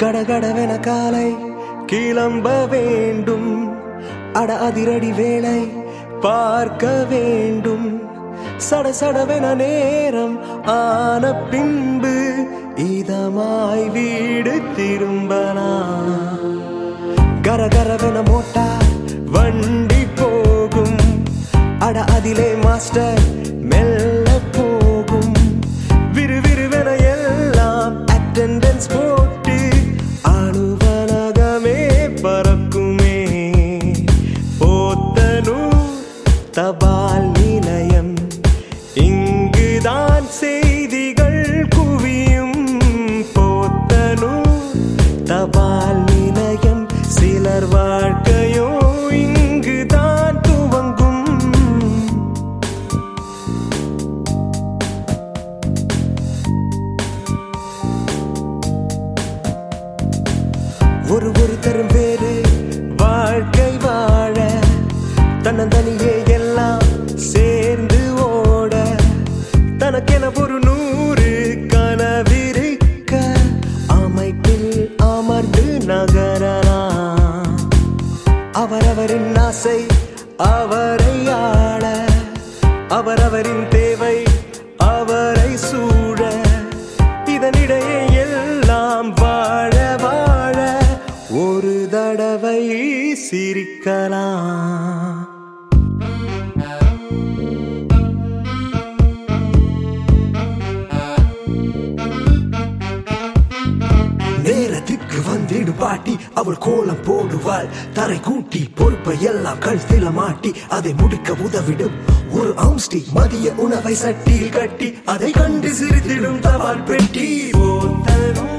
கடகடவென காலை கிளம்ப வேண்டும், அட அதிரடி வேளை பார்க்க வேண்டும். சடசடவென நேரம் ஆன பின்பு இதமாய் வீடு திரும்பலாம். கரகரவென மோட்டார் வண்டி போகும், அட அதிலே மாஸ்டர் மெல்ல போகும். விறுவிறுவென எல்லாம் அட்டெண்டன்ஸ் போட்டு அலுவலகமே பறக்குமே. போத்தனூர் தபால் நிலையம், இங்குதான் செய்திகள் குவியும். போத்தனூர் தபால் நிலையம், சிலர் வாழ்க்கையோ இங்குதான் துவங்கும். ஒரு தரும் வேறு வாழ்க்கை வாழ, தன்னந்தனியே எல்லாம் சேர்ந்து ஓட. தனக்கென ஒரு 100 கனவிருக்க, அமைப்பில் அமர்ந்து நகரலாம். அவரவரின் ஆசை அவரை ஆள, அவரவரின் தேவை அவரை சூழ. இதனிடையே எல்லாம் வாழ வாழ ஒரு தடவை சிரிக்கலாம். நேரத்துக்கு வந்திடு பாட்டி, அவள் கோலம் போடுவாள். தரை கூட்டி பொறுப்பை எல்லாம் கழுத்தில மாட்டி அதை முடிக்க உதவிடும் ஒரு அவுஸ்டி. மதிய உணவை சட்டியில் கட்டி அதை கண்டு சிரித்திடும் தபால் பெட்டி. போத்தனூர்